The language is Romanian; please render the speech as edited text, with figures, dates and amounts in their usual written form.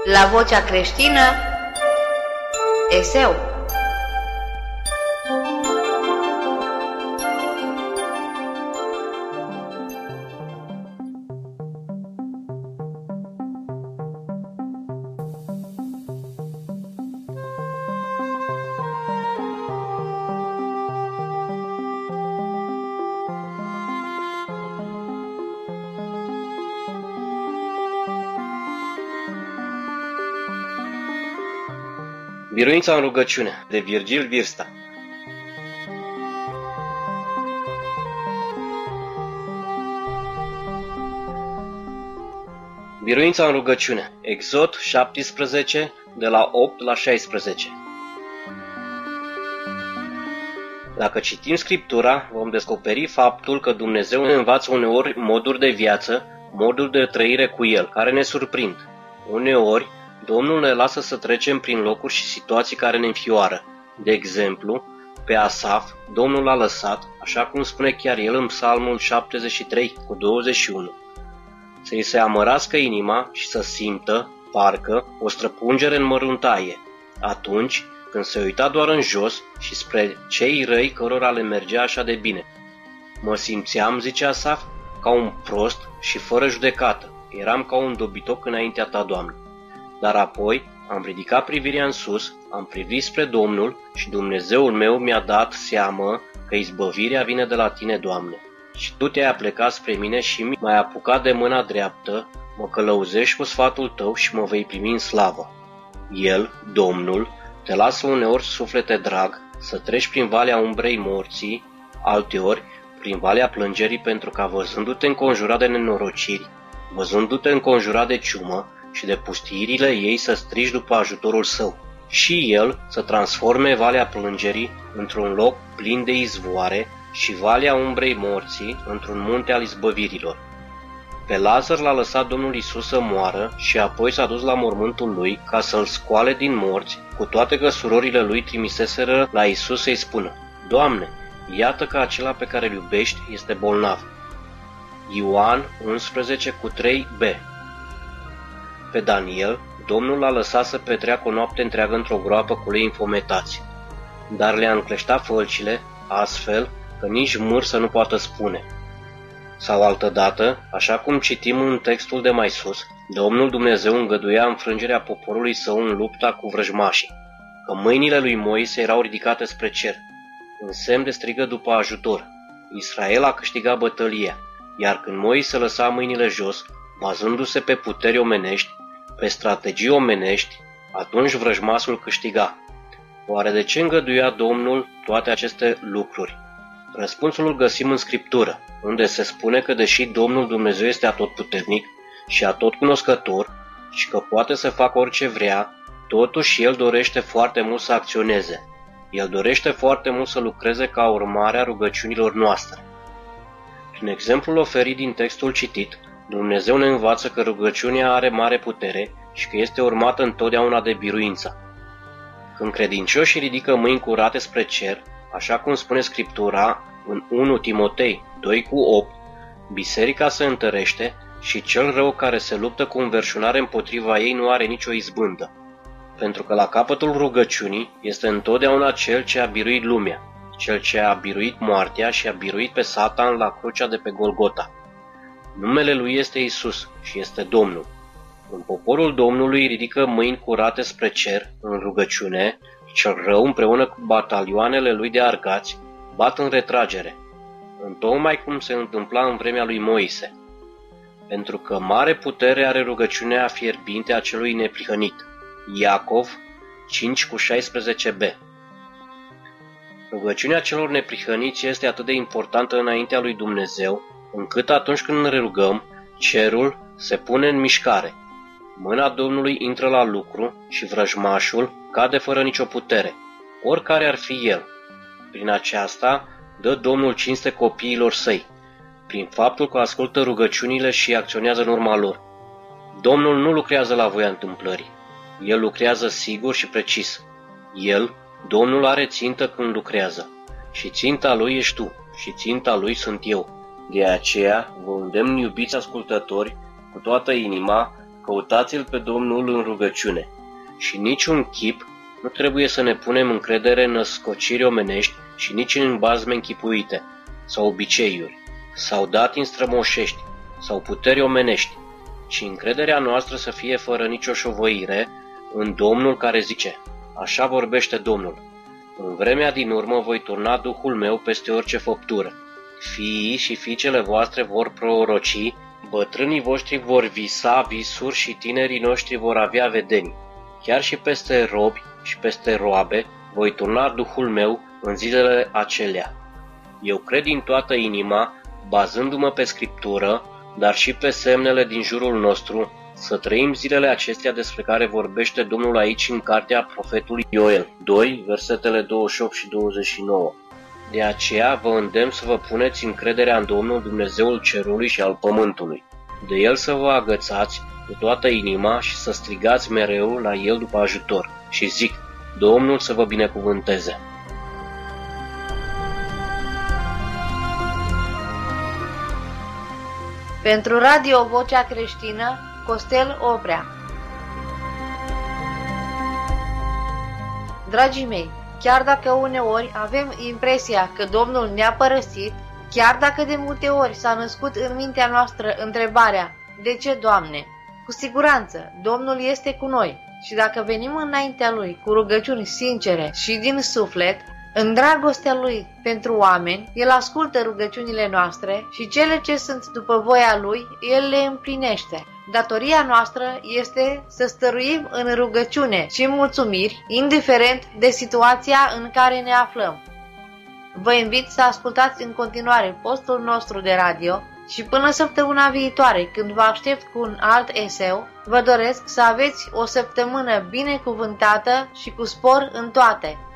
La Vocea Creștină, eseu. Biruința în rugăciune, de Virgil Virsta. Biruința în rugăciune, Exod 17, de la 8 la 16. Dacă citim Scriptura, vom descoperi faptul că Dumnezeu ne învață uneori moduri de viață, moduri de trăire cu El, care ne surprind. Uneori, Domnul ne lasă să trecem prin locuri și situații care ne înfioară. De exemplu, pe Asaf, Domnul l-a lăsat, așa cum spune chiar el în Psalmul 73 cu 21, să-i se amărască inima și să simtă, parcă, o străpungere în măruntaie, atunci când se uita doar în jos și spre cei răi cărora le mergea așa de bine. Mă simțeam, zice Asaf, ca un prost și fără judecată. Eram ca un dobitoc înaintea ta, Doamne. Dar apoi am ridicat privirea în sus, am privit spre Domnul și Dumnezeul meu mi-a dat seamă că izbăvirea vine de la tine, Doamne. Și tu te-ai aplecat spre mine și m-ai apucat de mâna dreaptă, mă călăuzești cu sfatul tău și mă vei primi în slavă. El, Domnul, te lasă uneori, suflete drag, să treci prin valea umbrei morții, alteori prin valea plângerii, pentru ca văzându-te înconjurat de nenorociri, văzându-te înconjurat de ciumă și de pustiirile ei, să strigi după ajutorul său, și el să transforme valea plângerii într-un loc plin de izvoare și valea umbrei morții într-un munte al izbăvirilor. Pe Lazar l-a lăsat Domnul Iisus să moară și apoi s-a dus la mormântul lui ca să-l scoale din morți, cu toate că surorile lui trimiseseră la Iisus să-i spună: Doamne, iată că acela pe care îl iubești este bolnav. Ioan 11 cu 3b. Pe Daniel, Domnul l-a lăsat să petreacă o noapte întreagă într-o groapă cu lei înfometați, dar le-a încleștat fălcile, astfel că nici mâr să nu poată spune. Sau altădată, așa cum citim în textul de mai sus, Domnul Dumnezeu îngăduia înfrângerea poporului său în lupta cu vrăjmașii, că mâinile lui Moise erau ridicate spre cer, în semn de strigă după ajutor. Israel a câștigat bătălia, iar când Moise lăsa mâinile jos, bazându-se pe puteri omenești, pe strategii omenești, atunci vrăjmasul câștiga. Oare de ce îngăduia Domnul toate aceste lucruri? Răspunsul îl găsim în Scriptură, unde se spune că deși Domnul Dumnezeu este atotputernic și atotcunoscător și că poate să facă orice vrea, totuși El dorește foarte mult să acționeze. El dorește foarte mult să lucreze ca urmare a rugăciunilor noastre. Prin exemplul oferit din textul citit, Dumnezeu ne învață că rugăciunea are mare putere și că este urmată întotdeauna de biruință. Când credincioșii ridică mâini curate spre cer, așa cum spune Scriptura în 1 Timotei 2 cu 8, biserica se întărește și cel rău care se luptă cu înverșunare împotriva ei nu are nicio izbândă. Pentru că la capătul rugăciunii este întotdeauna cel ce a biruit lumea, cel ce a biruit moartea și a biruit pe Satan la crucea de pe Golgota. Numele lui este Isus și este Domnul. În poporul Domnului ridică mâini curate spre cer în rugăciune, cel rău împreună cu batalioanele lui de argați bat în retragere, întocmai cum se întâmpla în vremea lui Moise. Pentru că mare putere are rugăciunea fierbinte a celui neprihănit. Iacov 5 cu 16b. Rugăciunea celor neprihăniți este atât de importantă înaintea lui Dumnezeu, încât atunci când ne rugăm, cerul se pune în mișcare. Mâna Domnului intră la lucru și vrăjmașul cade fără nicio putere, oricare ar fi el. Prin aceasta dă Domnul cinste copiilor săi, prin faptul că ascultă rugăciunile și acționează în urma lor. Domnul nu lucrează la voia întâmplării. El lucrează sigur și precis. El, Domnul, are țintă când lucrează. Și ținta lui ești tu și ținta lui sunt eu. De aceea vă îndemn, iubiți ascultători, cu toată inima, că Căutați-L pe Domnul în rugăciune și niciun chip nu trebuie să ne punem încredere în născociri omenești și nici în bazme închipuite, sau obiceiuri, sau datini strămoșești, sau puteri omenești, ci încrederea noastră să fie fără nicio șovăire în Domnul care zice: așa vorbește Domnul, în vremea din urmă voi turna Duhul meu peste orice făptură. Fiii și fiicele voastre vor proroci, bătrânii voștri vor visa visuri și tinerii noștri vor avea vedenii. Chiar și peste robi și peste roabe voi turna Duhul meu în zilele acelea. Eu cred din toată inima, bazându-mă pe Scriptură, dar și pe semnele din jurul nostru, să trăim zilele acestea despre care vorbește Domnul aici în cartea profetului Ioel 2, versetele 28 și 29. De aceea vă îndemn să vă puneți încrederea în Domnul Dumnezeul cerului și al pământului. De El să vă agățați cu toată inima și să strigați mereu la El după ajutor. Și zic: Domnul să vă binecuvânteze! Pentru Radio Vocea Creștină, Costel Oprea. Dragii mei, chiar dacă uneori avem impresia că Domnul ne-a părăsit, chiar dacă de multe ori s-a născut în mintea noastră întrebarea: de ce, Doamne? Cu siguranță, Domnul este cu noi și dacă venim înaintea Lui cu rugăciuni sincere și din suflet, în dragostea Lui pentru oameni, El ascultă rugăciunile noastre și cele ce sunt după voia Lui, El le împlinește. Datoria noastră este să stăruim în rugăciune și mulțumiri, indiferent de situația în care ne aflăm. Vă invit să ascultați în continuare postul nostru de radio și până săptămâna viitoare, când vă aștept cu un alt eseu, vă doresc să aveți o săptămână binecuvântată și cu spor în toate.